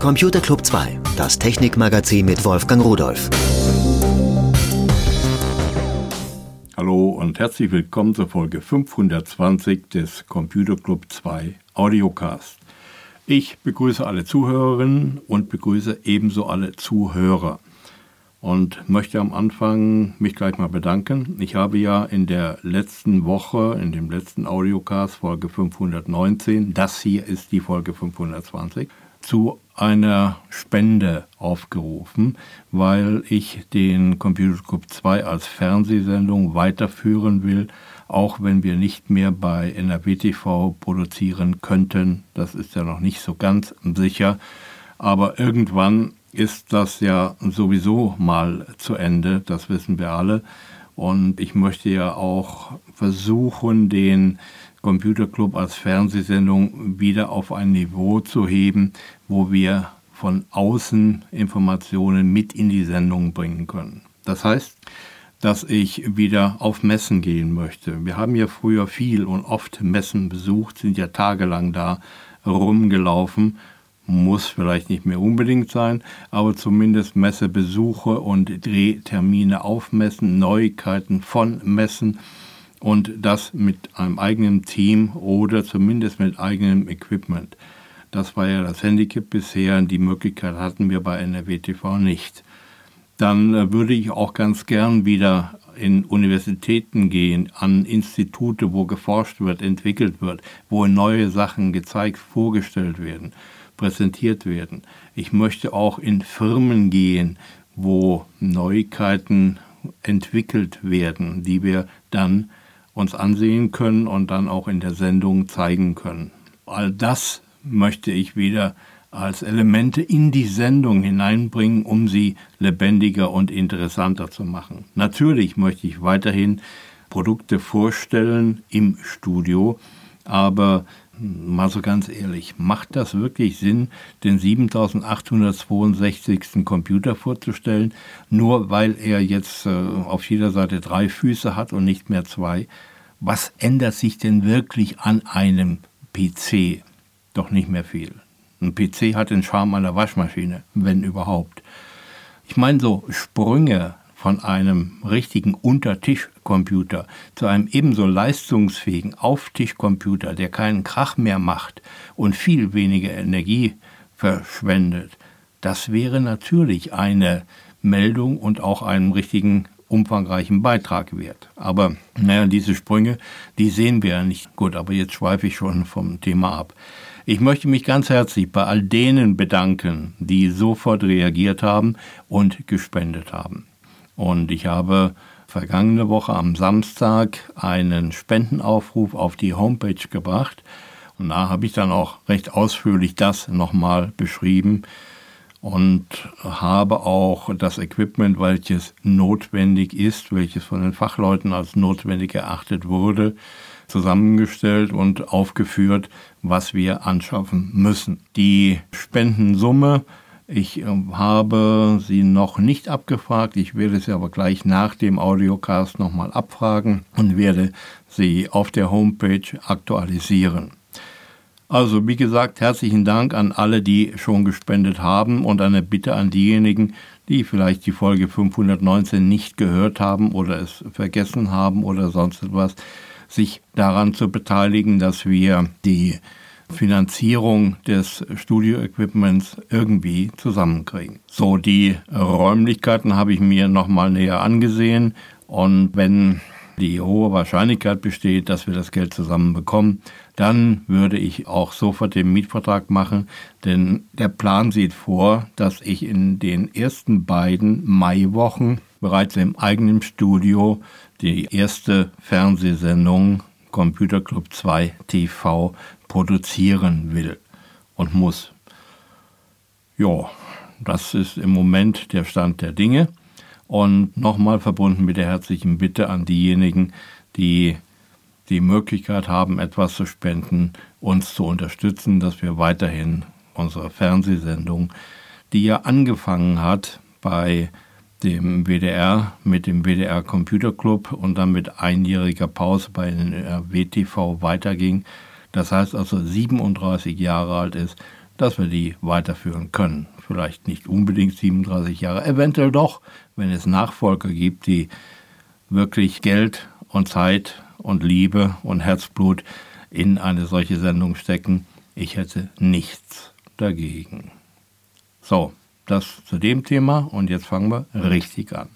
Computer Club 2, das Technikmagazin mit Wolfgang Rudolph. Hallo und herzlich willkommen zur Folge 520 des Computer Club 2 Audiocast. Ich begrüße alle Zuhörerinnen und begrüße ebenso alle Zuhörer und möchte am Anfang mich gleich mal bedanken. Ich habe ja in der letzten Woche, in dem letzten Audiocast, Folge 519, das hier ist die Folge 520, zu einer Spende aufgerufen, weil ich den Computer Club 2 als Fernsehsendung weiterführen will, auch wenn wir nicht mehr bei NRW TV produzieren könnten. Das ist ja noch nicht so ganz sicher, aber irgendwann ist das ja sowieso mal zu Ende, das wissen wir alle. Und ich möchte ja auch versuchen, den Computer Club als Fernsehsendung wieder auf ein Niveau zu heben, wo wir von außen Informationen mit in die Sendung bringen können. Das heißt, dass ich wieder auf Messen gehen möchte. Wir haben ja früher viel und oft Messen besucht, sind ja tagelang da rumgelaufen. Muss vielleicht nicht mehr unbedingt sein, aber zumindest Messebesuche und Drehtermine auf Messen, Neuigkeiten von Messen und das mit einem eigenen Team oder zumindest mit eigenem Equipment. Das war ja das Handicap bisher, die Möglichkeit hatten wir bei NRW TV nicht. Dann würde ich auch ganz gern wieder in Universitäten gehen, an Institute, wo geforscht wird, entwickelt wird, wo neue Sachen gezeigt, vorgestellt werden, präsentiert werden. Ich möchte auch in Firmen gehen, wo Neuigkeiten entwickelt werden, die wir dann uns ansehen können und dann auch in der Sendung zeigen können. All das möchte ich wieder als Elemente in die Sendung hineinbringen, um sie lebendiger und interessanter zu machen. Natürlich möchte ich weiterhin Produkte vorstellen im Studio, aber mal so ganz ehrlich, macht das wirklich Sinn, den 7862. Computer vorzustellen, nur weil er jetzt auf jeder Seite 3 Füße hat und nicht mehr 2? Was ändert sich denn wirklich an einem PC? Doch nicht mehr viel. Ein PC hat den Charme einer Waschmaschine, wenn überhaupt. Ich meine so Sprünge von einem richtigen Untertischcomputer zu einem ebenso leistungsfähigen Auftischcomputer, der keinen Krach mehr macht und viel weniger Energie verschwendet, das wäre natürlich eine Meldung und auch einen richtigen umfangreichen Beitrag wert. Aber diese Sprünge, die sehen wir ja nicht. Gut, aber jetzt schweife ich schon vom Thema ab. Ich möchte mich ganz herzlich bei all denen bedanken, die sofort reagiert haben und gespendet haben. Und ich habe vergangene Woche am Samstag einen Spendenaufruf auf die Homepage gebracht. Und da habe ich dann auch recht ausführlich das nochmal beschrieben und habe auch das Equipment, welches notwendig ist, welches von den Fachleuten als notwendig erachtet wurde, zusammengestellt und aufgeführt, was wir anschaffen müssen. Die Spendensumme, ich habe sie noch nicht abgefragt, ich werde sie aber gleich nach dem Audiocast nochmal abfragen und werde sie auf der Homepage aktualisieren. Also wie gesagt, herzlichen Dank an alle, die schon gespendet haben und eine Bitte an diejenigen, die vielleicht die Folge 519 nicht gehört haben oder es vergessen haben oder sonst etwas, sich daran zu beteiligen, dass wir die Finanzierung des Studio-Equipments irgendwie zusammenkriegen. So, die Räumlichkeiten habe ich mir nochmal näher angesehen und wenn die hohe Wahrscheinlichkeit besteht, dass wir das Geld zusammenbekommen, dann würde ich auch sofort den Mietvertrag machen, denn der Plan sieht vor, dass ich in den ersten beiden Maiwochen bereits im eigenen Studio die erste Fernsehsendung Computer Club 2 TV produzieren will und muss. Ja, das ist im Moment der Stand der Dinge. Und nochmal verbunden mit der herzlichen Bitte an diejenigen, die die Möglichkeit haben, etwas zu spenden, uns zu unterstützen, dass wir weiterhin unsere Fernsehsendung, die ja angefangen hat bei dem WDR mit dem WDR Computer Club und dann mit einjähriger Pause bei den WTV weiterging, das heißt also 37 Jahre alt ist, dass wir die weiterführen können. Vielleicht nicht unbedingt 37 Jahre, eventuell doch, wenn es Nachfolger gibt, die wirklich Geld und Zeit und Liebe und Herzblut in eine solche Sendung stecken. Ich hätte nichts dagegen. So, das zu dem Thema und jetzt fangen wir richtig an.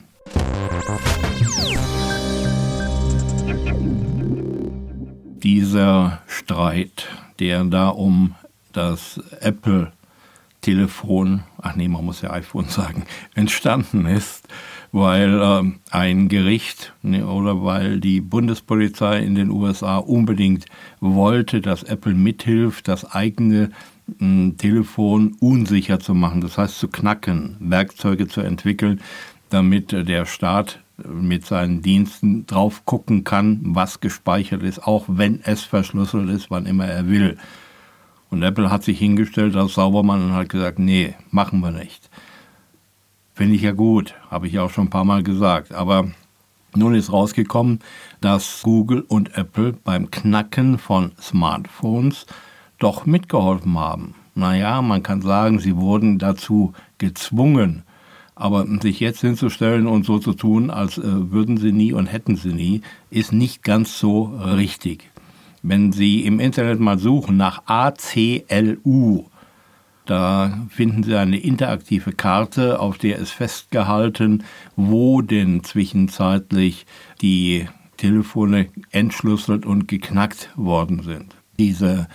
Dieser Streit, der da um das Apple-Telefon, man muss ja iPhone sagen, entstanden ist, weil ein Gericht oder weil die Bundespolizei in den USA unbedingt wollte, dass Apple mithilft, das eigene Telefon unsicher zu machen, das heißt zu knacken, Werkzeuge zu entwickeln, damit der Staat mit seinen Diensten drauf gucken kann, was gespeichert ist, auch wenn es verschlüsselt ist, wann immer er will. Und Apple hat sich hingestellt als Saubermann und hat gesagt, nee, machen wir nicht. Finde ich ja gut, habe ich auch schon ein paar Mal gesagt. Aber nun ist rausgekommen, dass Google und Apple beim Knacken von Smartphones doch mitgeholfen haben. Naja, man kann sagen, sie wurden dazu gezwungen. Aber sich jetzt hinzustellen und so zu tun, als würden sie nie und hätten sie nie, ist nicht ganz so richtig. Wenn Sie im Internet mal suchen nach ACLU, da finden Sie eine interaktive Karte, auf der ist festgehalten, wo denn zwischenzeitlich die Telefone entschlüsselt und geknackt worden sind. Diese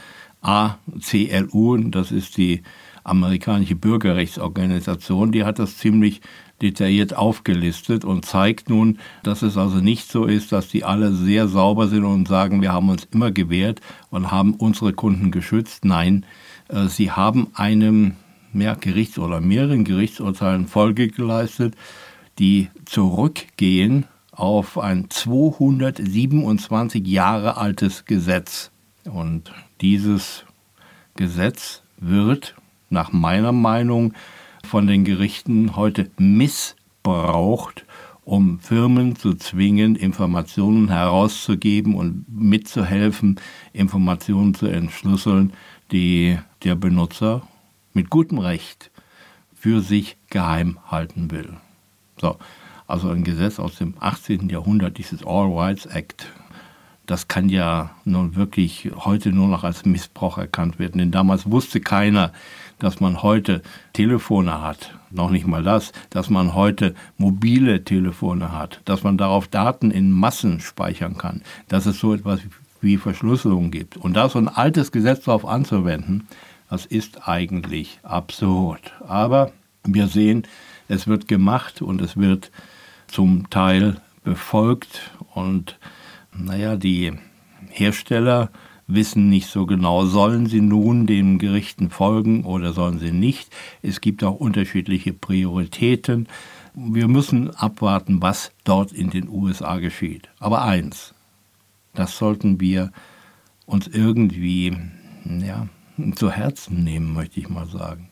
ACLU, das ist die amerikanische Bürgerrechtsorganisation, die hat das ziemlich detailliert aufgelistet und zeigt nun, dass es also nicht so ist, dass die alle sehr sauber sind und sagen, wir haben uns immer gewehrt und haben unsere Kunden geschützt. Nein, sie haben einem Gerichts- oder mehreren Gerichtsurteilen Folge geleistet, die zurückgehen auf ein 227 Jahre altes Gesetz. Und dieses Gesetz wird nach meiner Meinung von den Gerichten heute missbraucht, um Firmen zu zwingen, Informationen herauszugeben und mitzuhelfen, Informationen zu entschlüsseln, die der Benutzer mit gutem Recht für sich geheim halten will. So, also ein Gesetz aus dem 18. Jahrhundert, dieses All Rights Act, das kann ja nun wirklich heute nur noch als Missbrauch erkannt werden. Denn damals wusste keiner, dass man heute Telefone hat. Noch nicht mal das, dass man heute mobile Telefone hat. Dass man darauf Daten in Massen speichern kann. Dass es so etwas wie Verschlüsselung gibt. Und da so ein altes Gesetz darauf anzuwenden, das ist eigentlich absurd. Aber wir sehen, es wird gemacht und es wird zum Teil befolgt. Und die Hersteller wissen nicht so genau, sollen sie nun den Gerichten folgen oder sollen sie nicht. Es gibt auch unterschiedliche Prioritäten. Wir müssen abwarten, was dort in den USA geschieht. Aber eins, das sollten wir uns irgendwie zu Herzen nehmen, möchte ich mal sagen.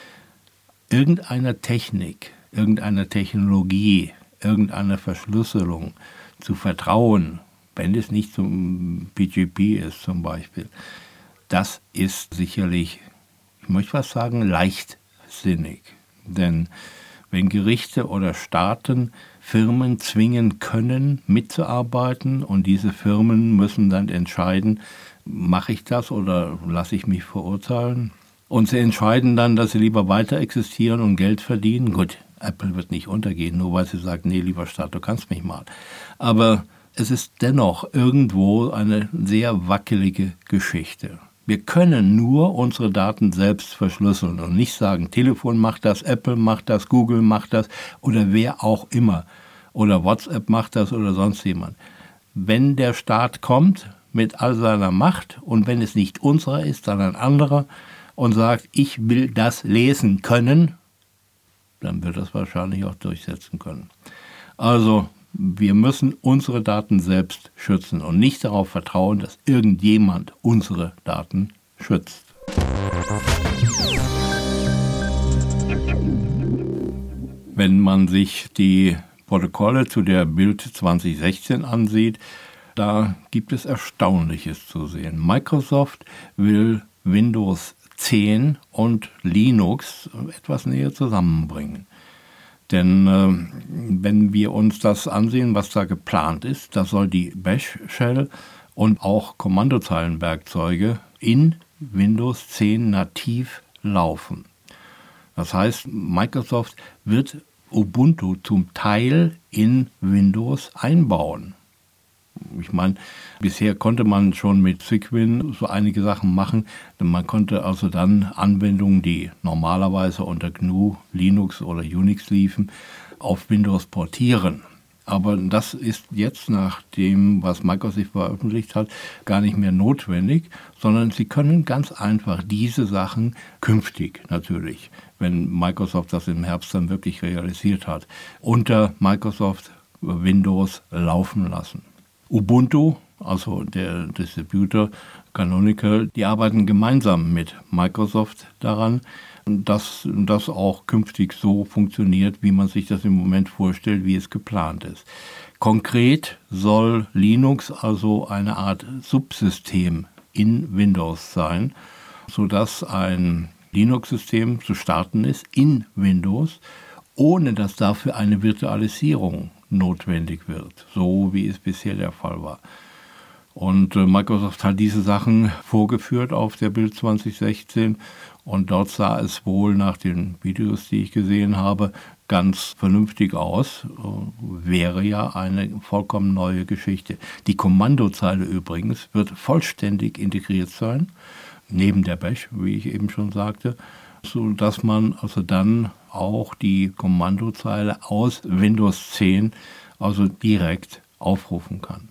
Irgendeiner Technik, irgendeiner Technologie, irgendeiner Verschlüsselung zu vertrauen, wenn es nicht zum PGP ist zum Beispiel, das ist sicherlich, ich möchte was sagen, leichtsinnig. Denn wenn Gerichte oder Staaten Firmen zwingen können, mitzuarbeiten und diese Firmen müssen dann entscheiden, mache ich das oder lasse ich mich verurteilen? Und sie entscheiden dann, dass sie lieber weiter existieren und Geld verdienen. Gut, Apple wird nicht untergehen, nur weil sie sagt, nee, lieber Staat, du kannst mich mal. Aber es ist dennoch irgendwo eine sehr wackelige Geschichte. Wir können nur unsere Daten selbst verschlüsseln und nicht sagen, Telefon macht das, Apple macht das, Google macht das oder wer auch immer. Oder WhatsApp macht das oder sonst jemand. Wenn der Staat kommt mit all seiner Macht und wenn es nicht unserer ist, sondern ein anderer und sagt, ich will das lesen können, dann wird das wahrscheinlich auch durchsetzen können. Also wir müssen unsere Daten selbst schützen und nicht darauf vertrauen, dass irgendjemand unsere Daten schützt. Wenn man sich die Protokolle zu der Bild 2016 ansieht, da gibt es Erstaunliches zu sehen. Microsoft will Windows 10 und Linux etwas näher zusammenbringen. Denn wenn wir uns das ansehen, was da geplant ist, da soll die Bash-Shell und auch Kommandozeilenwerkzeuge in Windows 10 nativ laufen. Das heißt, Microsoft wird Ubuntu zum Teil in Windows einbauen. Ich meine, bisher konnte man schon mit Cygwin so einige Sachen machen. Man konnte also dann Anwendungen, die normalerweise unter GNU, Linux oder Unix liefen, auf Windows portieren. Aber das ist jetzt nach dem, was Microsoft veröffentlicht hat, gar nicht mehr notwendig, sondern Sie können ganz einfach diese Sachen künftig natürlich, wenn Microsoft das im Herbst dann wirklich realisiert hat, unter Microsoft Windows laufen lassen. Ubuntu, also der Distributor Canonical, die arbeiten gemeinsam mit Microsoft daran, dass das auch künftig so funktioniert, wie man sich das im Moment vorstellt, wie es geplant ist. Konkret soll Linux also eine Art Subsystem in Windows sein, sodass ein Linux-System zu starten ist in Windows, ohne dass dafür eine Virtualisierung notwendig wird, so wie es bisher der Fall war. Und Microsoft hat diese Sachen vorgeführt auf der Build 2016 und dort sah es wohl nach den Videos, die ich gesehen habe, ganz vernünftig aus. Wäre ja eine vollkommen neue Geschichte. Die Kommandozeile übrigens wird vollständig integriert sein, neben der Bash, wie ich eben schon sagte, sodass man also dann auch die Kommandozeile aus Windows 10 also direkt aufrufen kann.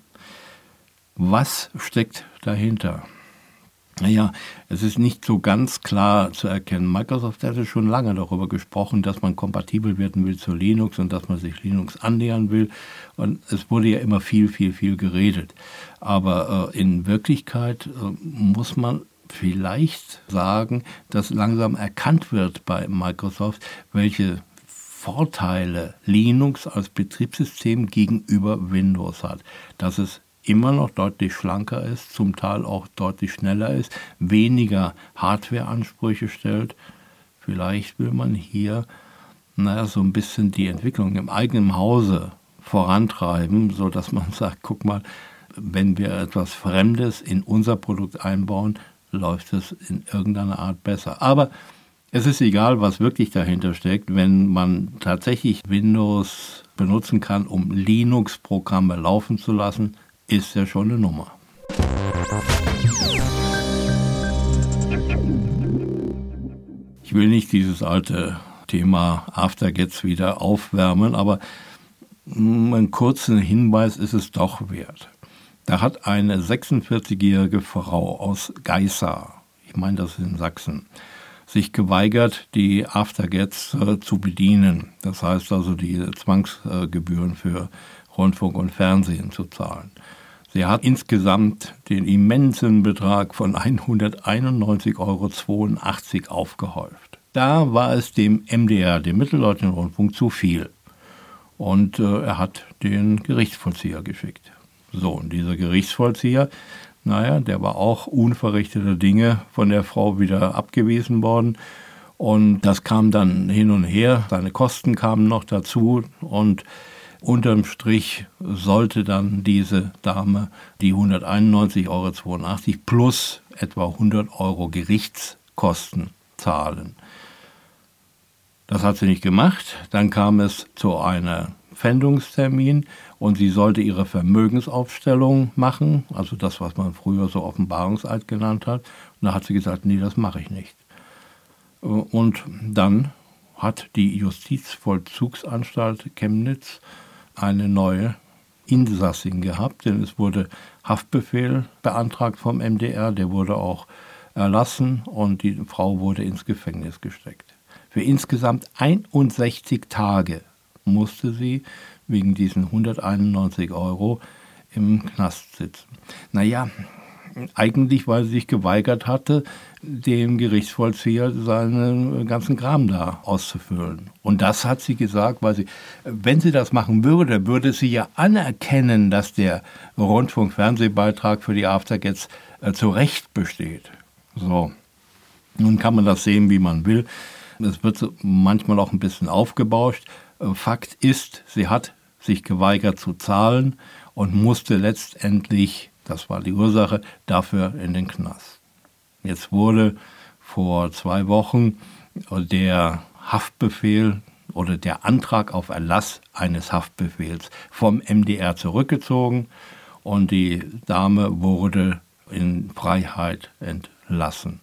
Was steckt dahinter? Naja, es ist nicht so ganz klar zu erkennen. Microsoft hatte schon lange darüber gesprochen, dass man kompatibel werden will zu Linux und dass man sich Linux annähern will. Und es wurde ja immer viel geredet. Aber in Wirklichkeit muss man vielleicht sagen, dass langsam erkannt wird bei Microsoft, welche Vorteile Linux als Betriebssystem gegenüber Windows hat. Dass es immer noch deutlich schlanker ist, zum Teil auch deutlich schneller ist, weniger Hardwareansprüche stellt. Vielleicht will man hier so ein bisschen die Entwicklung im eigenen Hause vorantreiben, sodass man sagt, guck mal, wenn wir etwas Fremdes in unser Produkt einbauen, läuft es in irgendeiner Art besser. Aber es ist egal, was wirklich dahinter steckt, wenn man tatsächlich Windows benutzen kann, um Linux-Programme laufen zu lassen, ist ja schon eine Nummer. Ich will nicht dieses alte Thema Aftergets wieder aufwärmen, aber einen kurzen Hinweis ist es doch wert. Da hat eine 46-jährige Frau aus Geisa, ich meine das ist in Sachsen, sich geweigert, die Aftergets zu bedienen. Das heißt also die Zwangsgebühren für Rundfunk und Fernsehen zu zahlen. Sie hat insgesamt den immensen Betrag von 191,82 € aufgehäuft. Da war es dem MDR, dem Mitteldeutschen Rundfunk, zu viel. Und er hat den Gerichtsvollzieher geschickt. So, und dieser Gerichtsvollzieher, der war auch unverrichteter Dinge von der Frau wieder abgewiesen worden. Und das kam dann hin und her. Seine Kosten kamen noch dazu und unterm Strich sollte dann diese Dame die 191,82 € plus etwa 100 € Gerichtskosten zahlen. Das hat sie nicht gemacht. Dann kam es zu einem Pfändungstermin und sie sollte ihre Vermögensaufstellung machen, also das, was man früher so Offenbarungseid genannt hat. Und da hat sie gesagt, nee, das mache ich nicht. Und dann hat die Justizvollzugsanstalt Chemnitz eine neue Insassin gehabt, denn es wurde Haftbefehl beantragt vom MDR, der wurde auch erlassen und die Frau wurde ins Gefängnis gesteckt. Für insgesamt 61 Tage musste sie wegen diesen 191 € im Knast sitzen. Eigentlich, weil sie sich geweigert hatte, dem Gerichtsvollzieher seinen ganzen Kram da auszufüllen. Und das hat sie gesagt, weil sie, wenn sie das machen würde, würde sie ja anerkennen, dass der Rundfunk-Fernsehbeitrag für die Aftergets zu Recht besteht. So. Nun kann man das sehen, wie man will. Es wird manchmal auch ein bisschen aufgebauscht. Fakt ist, sie hat sich geweigert zu zahlen und musste letztendlich, das war die Ursache, dafür in den Knast. Jetzt wurde vor 2 Wochen der Haftbefehl oder der Antrag auf Erlass eines Haftbefehls vom MDR zurückgezogen und die Dame wurde in Freiheit entlassen.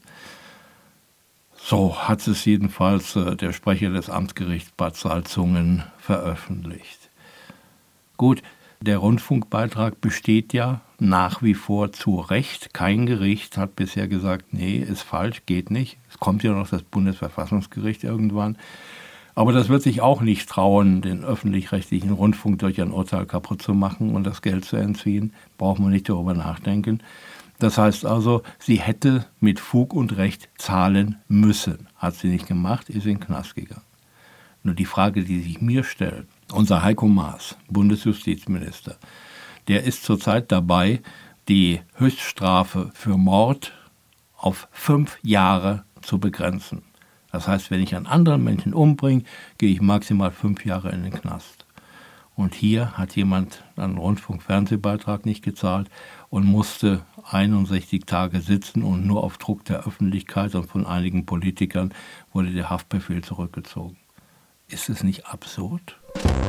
So hat es jedenfalls der Sprecher des Amtsgerichts Bad Salzungen veröffentlicht. Gut, der Rundfunkbeitrag besteht ja nach wie vor zu Recht. Kein Gericht hat bisher gesagt, nee, ist falsch, geht nicht. Es kommt ja noch das Bundesverfassungsgericht irgendwann. Aber das wird sich auch nicht trauen, den öffentlich-rechtlichen Rundfunk durch ein Urteil kaputt zu machen und das Geld zu entziehen. Braucht man nicht darüber nachdenken. Das heißt also, sie hätte mit Fug und Recht zahlen müssen. Hat sie nicht gemacht, ist in den Knast gegangen. Nur die Frage, die sich mir stellt, unser Heiko Maas, Bundesjustizminister, der ist zurzeit dabei, die Höchststrafe für Mord auf 5 Jahre zu begrenzen. Das heißt, wenn ich einen anderen Menschen umbringe, gehe ich maximal 5 Jahre in den Knast. Und hier hat jemand einen Rundfunk-Fernsehbeitrag nicht gezahlt und musste 61 Tage sitzen und nur auf Druck der Öffentlichkeit und von einigen Politikern wurde der Haftbefehl zurückgezogen. Ist es nicht absurd?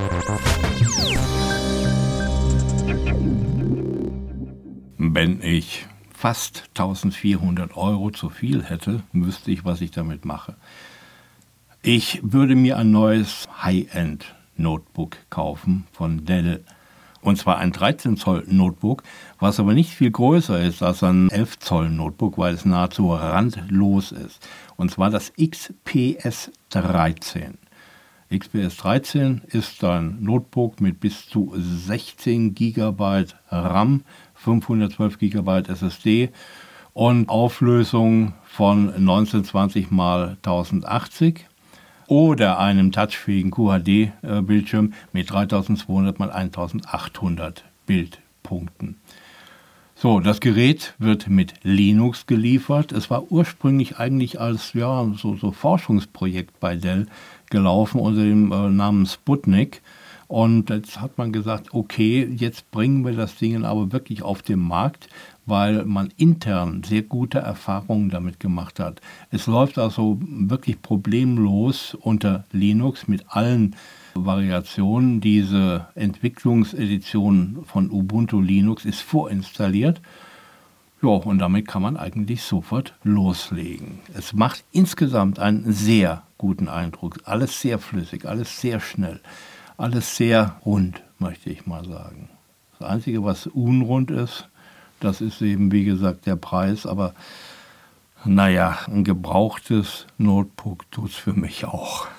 Wenn ich fast 1.400 € zu viel hätte, wüsste ich, was ich damit mache. Ich würde mir ein neues High-End-Notebook kaufen von Dell. Und zwar ein 13 Zoll Notebook, was aber nicht viel größer ist als ein 11 Zoll Notebook, weil es nahezu randlos ist. Und zwar das XPS 13. XPS 13 ist ein Notebook mit bis zu 16 GB RAM, 512 GB SSD und Auflösung von 1920 x 1080 oder einem touchfähigen QHD-Bildschirm mit 3200 x 1800 Bildpunkten. So, das Gerät wird mit Linux geliefert. Es war ursprünglich eigentlich als so Forschungsprojekt bei Dell gelaufen unter dem Namen Sputnik. Und jetzt hat man gesagt, okay, jetzt bringen wir das Ding aber wirklich auf den Markt, weil man intern sehr gute Erfahrungen damit gemacht hat. Es läuft also wirklich problemlos unter Linux mit allen Variationen. Diese Entwicklungsedition von Ubuntu Linux ist vorinstalliert. Ja, und damit kann man eigentlich sofort loslegen. Es macht insgesamt einen sehr guten Eindruck. Alles sehr flüssig, alles sehr schnell, alles sehr rund, möchte ich mal sagen. Das Einzige, was unrund ist, das ist eben, wie gesagt, der Preis. Aber naja, ein gebrauchtes Notebook tut es für mich auch.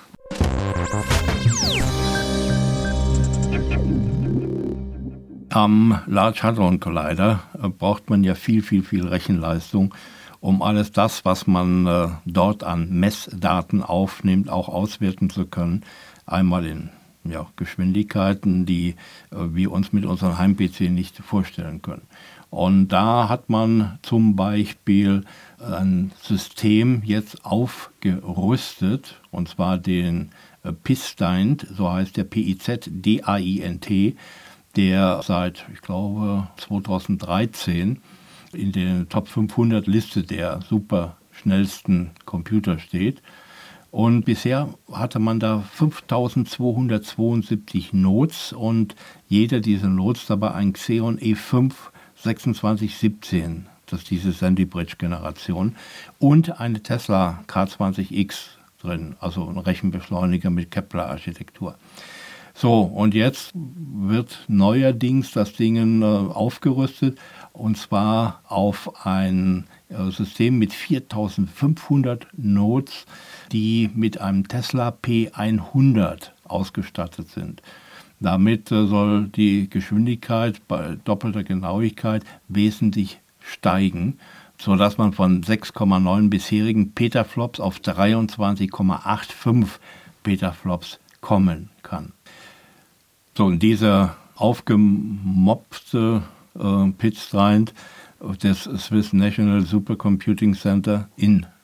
Am Large Hadron Collider braucht man ja viel Rechenleistung, um alles das, was man dort an Messdaten aufnimmt, auch auswerten zu können. Einmal in Geschwindigkeiten, die wir uns mit unserem Heim-PC nicht vorstellen können. Und da hat man zum Beispiel ein System jetzt aufgerüstet, und zwar den PIZDAINT, so heißt der PIZDAINT, der seit, ich glaube, 2013 in der Top 500 Liste der super schnellsten Computer steht. Und bisher hatte man da 5272 Nodes und jeder dieser Nodes dabei ein Xeon E5 2617, das ist diese Sandy Bridge Generation, und eine Tesla K20X drin, also ein Rechenbeschleuniger mit Kepler-Architektur. So, und jetzt wird neuerdings das Ding aufgerüstet, und zwar auf ein System mit 4500 Nodes, die mit einem Tesla P100 ausgestattet sind. Damit soll die Geschwindigkeit bei doppelter Genauigkeit wesentlich steigen, sodass man von 6,9 bisherigen Petaflops auf 23,85 Petaflops kommen kann. So, und dieser aufgemopste PIZDAINT des Swiss National Supercomputing Center in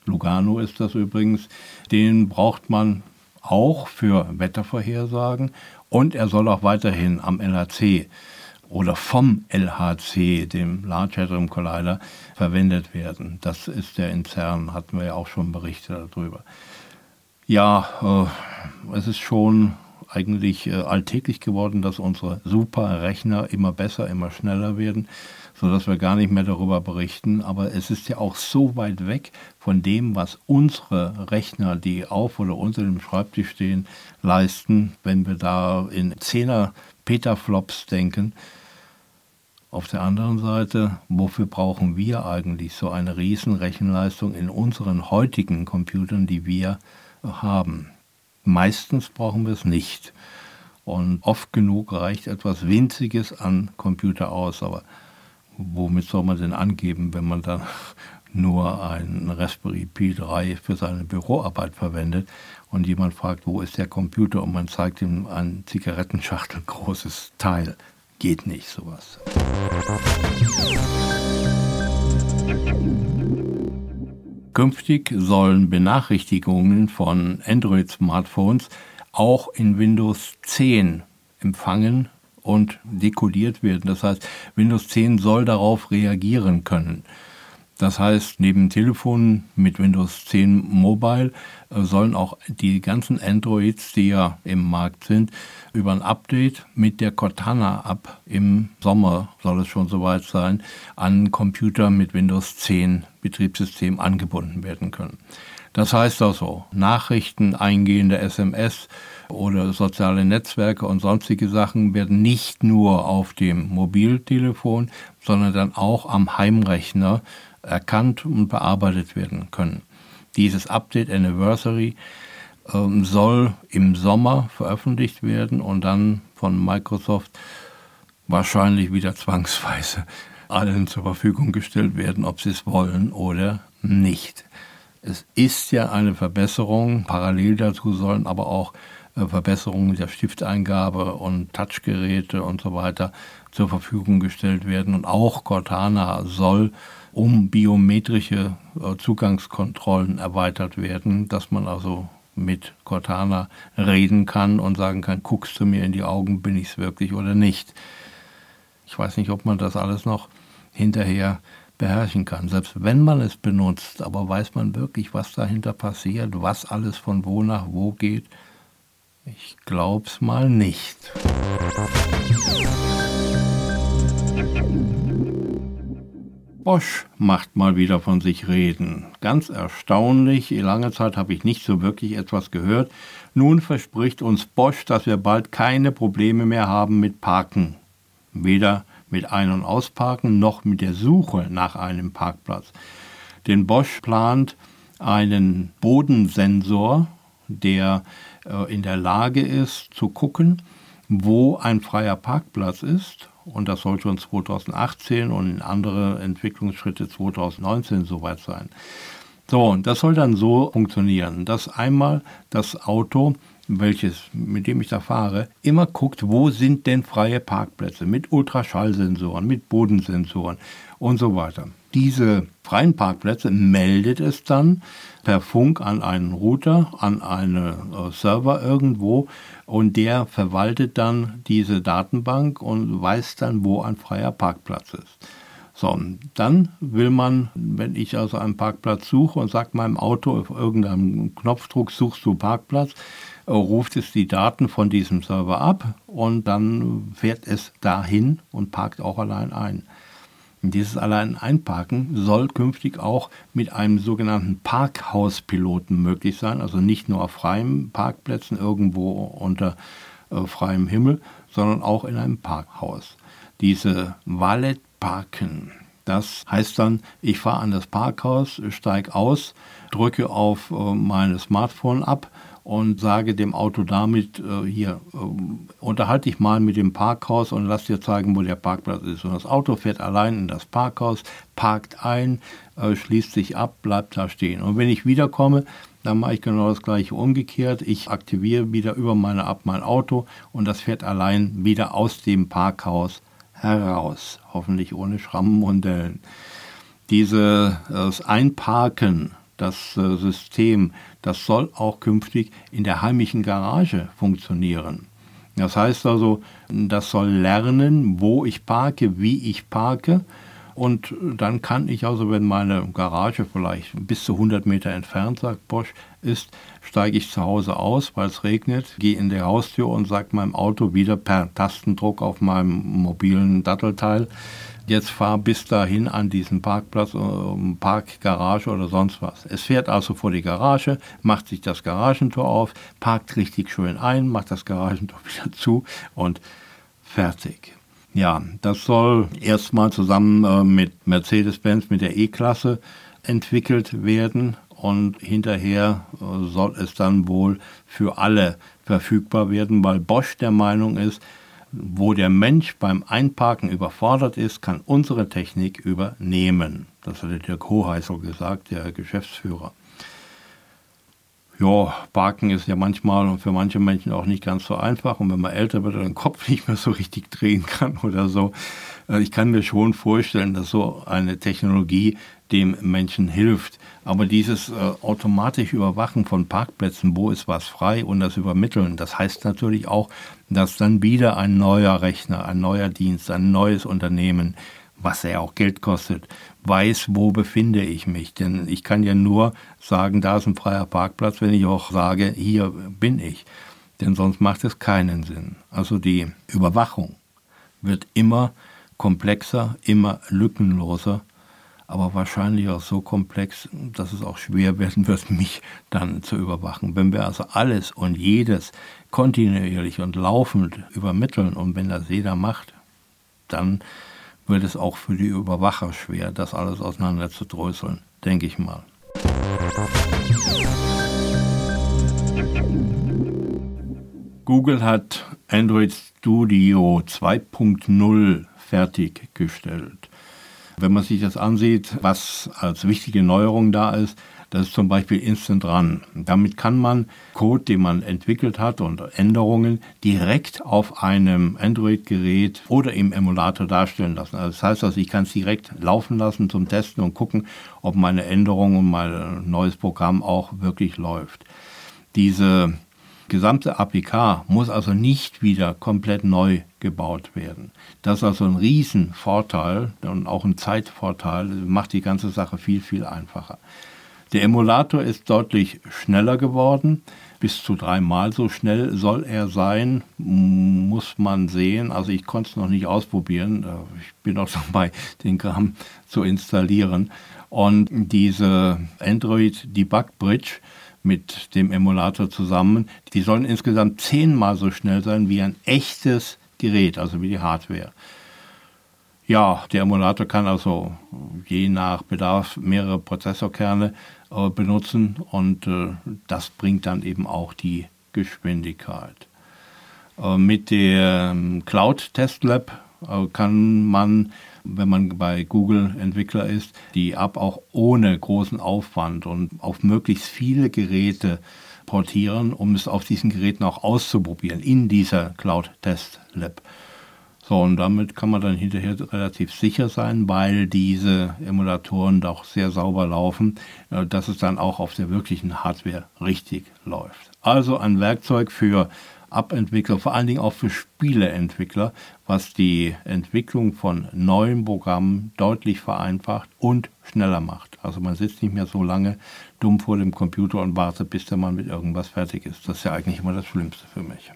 Lugano ist das übrigens, den braucht man auch für Wettervorhersagen und er soll auch weiterhin am LHC oder vom LHC, dem Large Hadron Collider, verwendet werden. Das ist der in CERN, hatten wir ja auch schon Berichte darüber. Ja, es ist schon eigentlich alltäglich geworden, dass unsere Superrechner immer besser, immer schneller werden, sodass wir gar nicht mehr darüber berichten. Aber es ist ja auch so weit weg von dem, was unsere Rechner, die auf oder unter dem Schreibtisch stehen, leisten, wenn wir da in 10er Petaflops denken. Auf der anderen Seite, wofür brauchen wir eigentlich so eine riesen Rechenleistung in unseren heutigen Computern, die wir haben? Meistens brauchen wir es nicht. Und oft genug reicht etwas Winziges an Computer aus. Aber womit soll man denn angeben, wenn man dann nur einen Raspberry Pi 3 für seine Büroarbeit verwendet und jemand fragt, wo ist der Computer, und man zeigt ihm ein Zigarettenschachtel großes Teil. Geht nicht, sowas. Künftig sollen Benachrichtigungen von Android-Smartphones auch in Windows 10 empfangen und dekodiert werden. Das heißt, Windows 10 soll darauf reagieren können. Das heißt, neben Telefonen mit Windows 10 Mobile sollen auch die ganzen Androids, die ja im Markt sind, über ein Update mit der Cortana-App im Sommer, soll es schon soweit sein, an Computer mit Windows 10 Betriebssystem angebunden werden können. Das heißt also, Nachrichten, eingehende SMS oder soziale Netzwerke und sonstige Sachen werden nicht nur auf dem Mobiltelefon, sondern dann auch am Heimrechner erkannt und bearbeitet werden können. Dieses Update Anniversary soll im Sommer veröffentlicht werden und dann von Microsoft wahrscheinlich wieder zwangsweise allen zur Verfügung gestellt werden, ob sie es wollen oder nicht. Es ist ja eine Verbesserung. Parallel dazu sollen aber auch Verbesserungen der Stifteingabe und Touchgeräte und so weiter zur Verfügung gestellt werden. Und auch Cortana soll um biometrische Zugangskontrollen erweitert werden, dass man also mit Cortana reden kann und sagen kann, guckst du mir in die Augen, bin ich es wirklich oder nicht. Ich weiß nicht, ob man das alles noch hinterher beherrschen kann. Selbst wenn man es benutzt, aber weiß man wirklich, was dahinter passiert, was alles von wo nach wo geht? Ich glaub's mal nicht. Bosch macht mal wieder von sich reden. Ganz erstaunlich, lange Zeit habe ich nicht so wirklich etwas gehört. Nun verspricht uns Bosch, dass wir bald keine Probleme mehr haben mit Parken. Weder mit Ein- und Ausparken noch mit der Suche nach einem Parkplatz. Denn Bosch plant einen Bodensensor, der in der Lage ist zu gucken, wo ein freier Parkplatz ist. Und das soll schon 2018 und in andere Entwicklungsschritte 2019 soweit sein. So, und das soll dann so funktionieren, dass einmal das Auto, mit dem ich da fahre, immer guckt, wo sind denn freie Parkplätze mit Ultraschallsensoren, mit Bodensensoren und so weiter. Diese freien Parkplätze meldet es dann per Funk an einen Router, an einen Server irgendwo, und der verwaltet dann diese Datenbank und weiß dann, wo ein freier Parkplatz ist. So, dann will man, wenn ich also einen Parkplatz suche und sage meinem Auto auf irgendeinem Knopfdruck, suchst du Parkplatz, ruft es die Daten von diesem Server ab und dann fährt es dahin und parkt auch allein ein. Und dieses Allein-Einparken soll künftig auch mit einem sogenannten Parkhauspiloten möglich sein, also nicht nur auf freien Parkplätzen irgendwo unter freiem Himmel, sondern auch in einem Parkhaus. Diese Valet Parken, das heißt dann, ich fahre an das Parkhaus, steige aus, drücke auf mein Smartphone ab und sage dem Auto damit, unterhalte dich mal mit dem Parkhaus und lass dir zeigen, wo der Parkplatz ist. Und das Auto fährt allein in das Parkhaus, parkt ein, schließt sich ab, bleibt da stehen. Und wenn ich wiederkomme, dann mache ich genau das gleiche umgekehrt. Ich aktiviere wieder über meine App mein Auto und das fährt allein wieder aus dem Parkhaus heraus. Hoffentlich ohne Schrammen und Dellen. Dieses Einparken, das System, das soll auch künftig in der heimischen Garage funktionieren. Das heißt also, das soll lernen, wo ich parke, wie ich parke. Und dann kann ich also, wenn meine Garage vielleicht bis zu 100 Meter entfernt, sagt Bosch, ist, steige ich zu Hause aus, weil es regnet, gehe in die Haustür und sage meinem Auto wieder per Tastendruck auf meinem mobilen Dattelteil, jetzt fahr bis dahin an diesen Parkplatz, Parkgarage oder sonst was. Es fährt also vor die Garage, macht sich das Garagentor auf, parkt richtig schön ein, macht das Garagentor wieder zu und fertig. Ja, das soll erstmal zusammen mit Mercedes-Benz, mit der E-Klasse entwickelt werden und hinterher soll es dann wohl für alle verfügbar werden, weil Bosch der Meinung ist, wo der Mensch beim Einparken überfordert ist, kann unsere Technik übernehmen. Das hat der Dirk Hoheisel gesagt, der Geschäftsführer. Ja, Parken ist ja manchmal für manche Menschen auch nicht ganz so einfach. Und wenn man älter wird und den Kopf nicht mehr so richtig drehen kann oder so, ich kann mir schon vorstellen, dass so eine Technologie dem Menschen hilft. Aber dieses automatische Überwachen von Parkplätzen, wo ist was frei und das Übermitteln, das heißt natürlich auch, dass dann wieder ein neuer Rechner, ein neuer Dienst, ein neues Unternehmen, was ja auch Geld kostet, weiß, wo befinde ich mich. Denn ich kann ja nur sagen, da ist ein freier Parkplatz, wenn ich auch sage, hier bin ich. Denn sonst macht es keinen Sinn. Also die Überwachung wird immer komplexer, immer lückenloser, aber wahrscheinlich auch so komplex, dass es auch schwer werden wird, mich dann zu überwachen. Wenn wir also alles und jedes kontinuierlich und laufend übermitteln und wenn das jeder macht, dann wird es auch für die Überwacher schwer, das alles auseinander zu dröseln, denke ich mal. Google hat Android Studio 2.0 fertiggestellt. Wenn man sich das ansieht, was als wichtige Neuerung da ist, das ist zum Beispiel Instant Run. Damit kann man Code, den man entwickelt hat und Änderungen direkt auf einem Android-Gerät oder im Emulator darstellen lassen. Also das heißt, also ich kann es direkt laufen lassen zum Testen und gucken, ob meine Änderung und mein neues Programm auch wirklich läuft. Diese gesamte APK muss also nicht wieder komplett neu gebaut werden. Das ist also ein Riesenvorteil und auch ein Zeitvorteil, macht die ganze Sache viel, viel einfacher. Der Emulator ist deutlich schneller geworden, bis zu 3-mal so schnell soll er sein, muss man sehen. Also ich konnte es noch nicht ausprobieren, ich bin auch dabei, den Kram zu installieren. Und diese Android Debug Bridge mit dem Emulator zusammen, die sollen insgesamt 10-mal so schnell sein wie ein echtes Gerät, also wie die Hardware. Ja, der Emulator kann also je nach Bedarf mehrere Prozessorkerne benutzen und das bringt dann eben auch die Geschwindigkeit. Mit dem Cloud Test Lab kann man, wenn man bei Google Entwickler ist, die App auch ohne großen Aufwand und auf möglichst viele Geräte portieren, um es auf diesen Geräten auch auszuprobieren in dieser Cloud Test Lab. So, und damit kann man dann hinterher relativ sicher sein, weil diese Emulatoren doch sehr sauber laufen, dass es dann auch auf der wirklichen Hardware richtig läuft. Also ein Werkzeug für App-Entwickler, vor allen Dingen auch für Spieleentwickler, was die Entwicklung von neuen Programmen deutlich vereinfacht und schneller macht. Also man sitzt nicht mehr so lange dumm vor dem Computer und wartet, bis der Mann mit irgendwas fertig ist. Das ist ja eigentlich immer das Schlimmste für mich.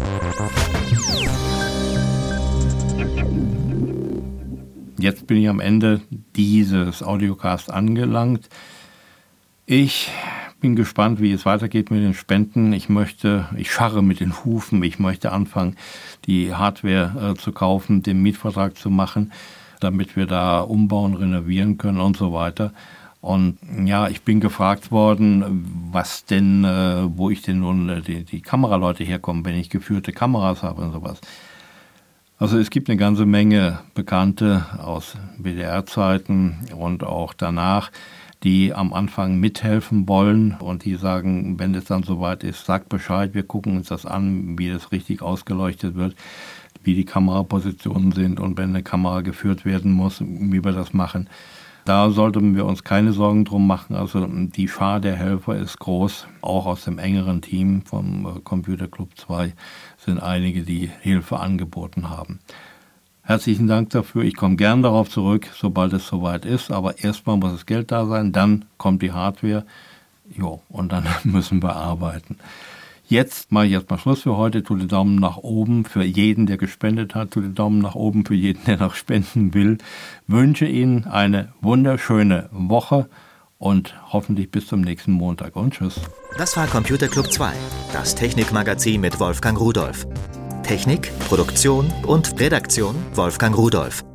Jetzt bin ich am Ende dieses Audiocast angelangt. Ich bin gespannt, wie es weitergeht mit den Spenden. Ich scharre mit den Hufen. Ich möchte anfangen, die Hardware zu kaufen, den Mietvertrag zu machen, damit wir da umbauen, renovieren können und so weiter. Und ja, ich bin gefragt worden, was denn, wo ich denn nun die Kameraleute herkommen, wenn ich geführte Kameras habe und sowas. Also es gibt eine ganze Menge Bekannte aus WDR-Zeiten und auch danach, die am Anfang mithelfen wollen und die sagen, wenn es dann soweit ist, sagt Bescheid, wir gucken uns das an, wie das richtig ausgeleuchtet wird, wie die Kamerapositionen sind und wenn eine Kamera geführt werden muss, wie wir das machen. Da sollten wir uns keine Sorgen drum machen. Also die Schar der Helfer ist groß. Auch aus dem engeren Team vom Computer Club 2 sind einige, die Hilfe angeboten haben. Herzlichen Dank dafür. Ich komme gern darauf zurück, sobald es soweit ist. Aber erstmal muss das Geld da sein, dann kommt die Hardware. Jo, und dann müssen wir arbeiten. Jetzt mache ich erstmal Schluss für heute. Tut den Daumen nach oben für jeden, der gespendet hat. Tut den Daumen nach oben für jeden, der noch spenden will. Wünsche Ihnen eine wunderschöne Woche und hoffentlich bis zum nächsten Montag. Und tschüss. Das war Computer Club 2, das Technikmagazin mit Wolfgang Rudolph. Technik, Produktion und Redaktion Wolfgang Rudolph.